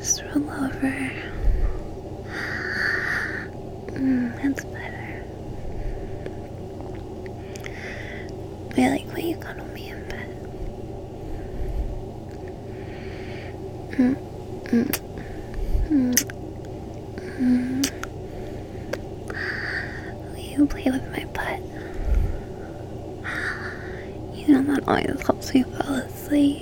just roll over. That's better. I like when you cuddle me in bed. Will you play with my butt? You know that always helps me fall asleep.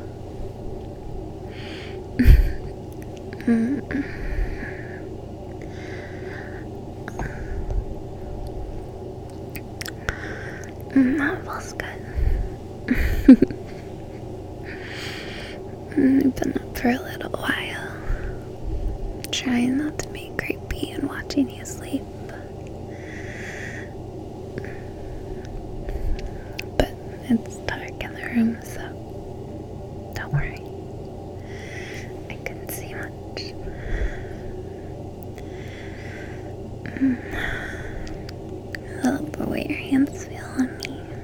That feels good. I've been up for a little while, trying not to be creepy and watching you sleep. But it's dark in the room, so don't worry. I couldn't see much. I love the way your hands feel on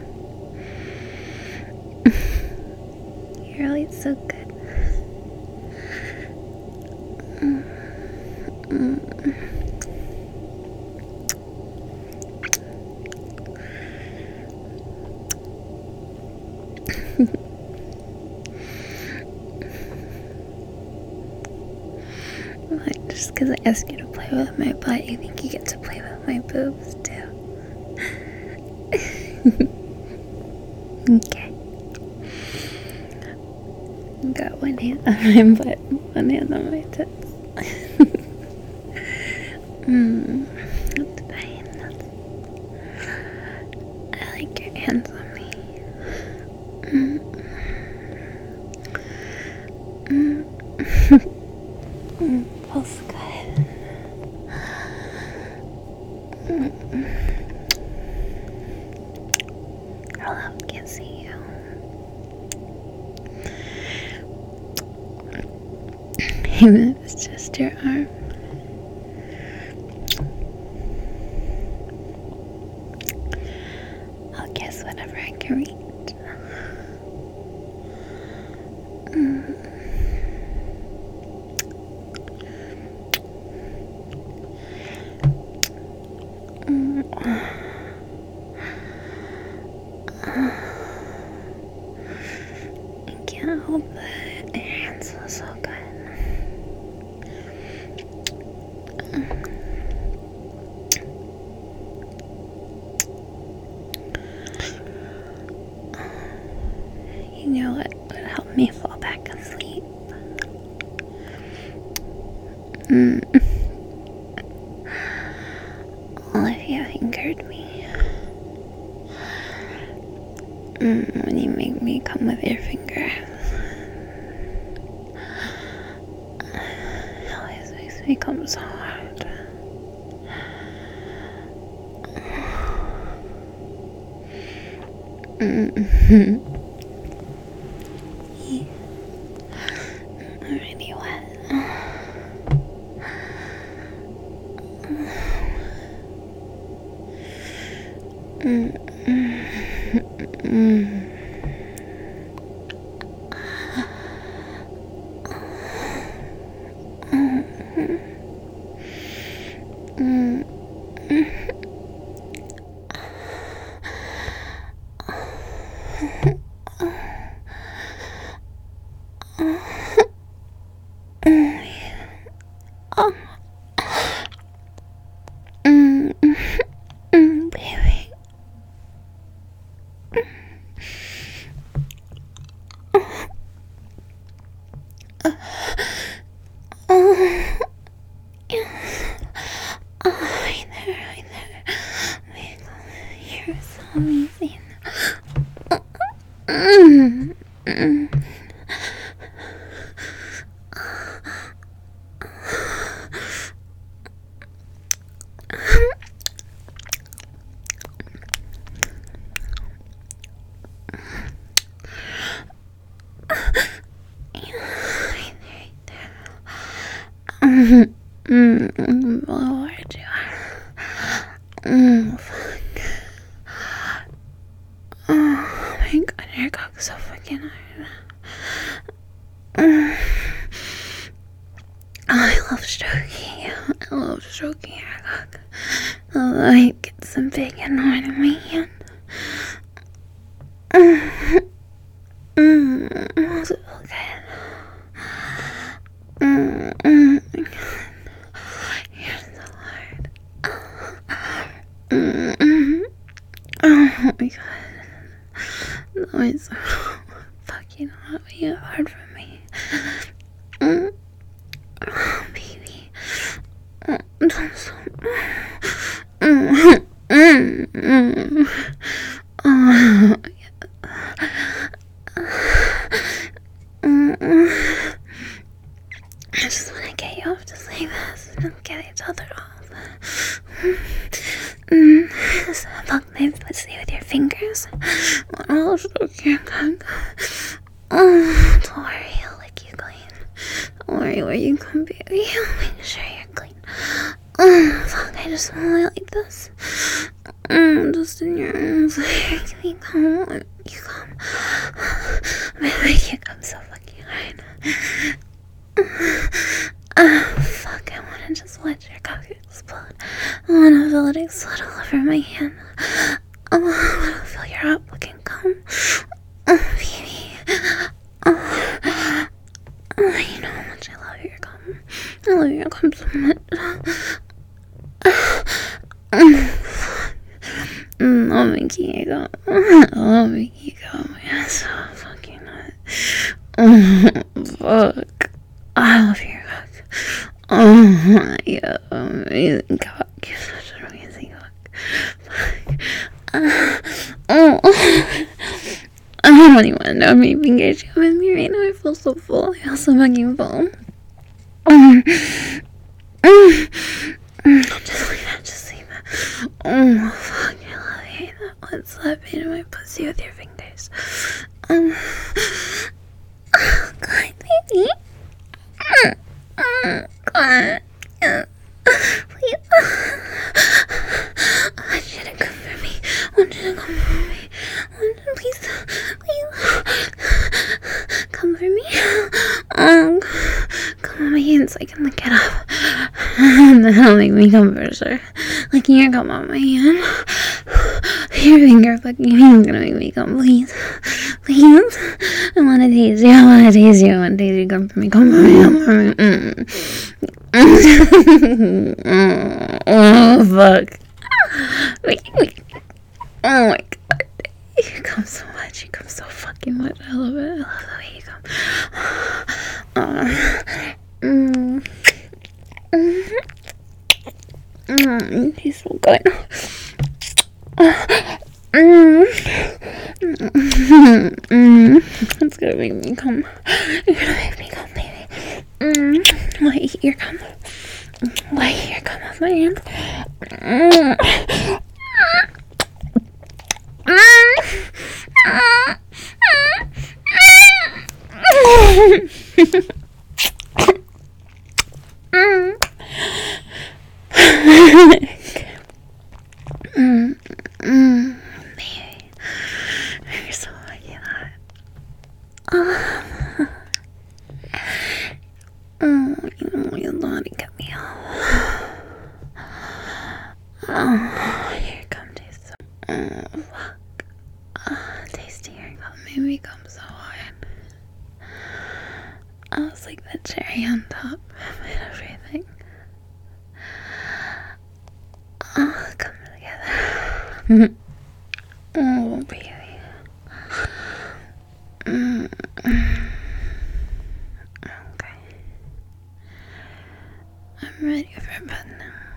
me. You're always so good. What, just because I asked you to play with my butt, you think you get to play with my boobs too? Okay. Got one hand on my butt, one hand on my tits. That's fine. I like your hands on me. Feels good. I love kissing you. Even if it's just your arm. I'll kiss whatever I can reach. I can't help it. Your hands feel so good. You know what would help me fall back asleep? Well, if you fingered me. When you make me come with your finger. It always makes me come so hard. Already wet. Baby. Right there. You're so amazing. Lord, you are. Fuck. Oh my god, your cock's so fucking hard. love stroking you. I love stroking your cock. Although it gets some big and hard in my hand. Does it feel good? You're so hard. Oh my god. That was so fucking hot when you hard for me. Oh, baby. Don't stop. I just want to get you off just like this and get each other off. Just poke my pussy with your fingers. I'll stroke your cock. Don't worry, I'll lick you clean. Don't worry where you come, baby. I'll make sure you're clean. Fuck, I just want to like this. Just in your arms. Can you come? You come. Baby, you come so fucking hard. Fuck, I wanna just watch your cock explode. I wanna feel it explode all over my hand. I wanna feel your hot fucking cum. Baby. You know how much I love your cum. I love your cum so much. I'll make you go. I'll make you go. You're so fucking hot. Fuck. I love your cock. Oh, yeah, amazing cock. You're such an amazing cock. I don't even know if my fingers are with me right now. I feel so full. I feel so fucking full. Just like that, just like that. Oh, fuck, I love you. That slapping in my pussy with your fingers. Oh, God, baby. God. Please. I want you to come for me. I want you to come for me. Please. Come for me. Come on my hands so I can lick it up. And then it'll make me come for sure. Licking your cum on my hand. Your finger fucking is gonna make me come, please. Please. I wanna taste you. I wanna taste you. Come for me. Come for me. Come for me. Oh, fuck. Oh my god. You come so much. You come so fucking much. I love it. I love the way you come. You taste so good. It's gonna make me come. You're gonna make me come, baby. Wait, here come. Wait, here come off my hand. Baby, you're so fucking hot. Your body got me off. Here come taste. Fuck. Tasting your cum made me come so hard. I was like the cherry on top and everything. Come together. Oh, baby. Okay. I'm ready for bed now.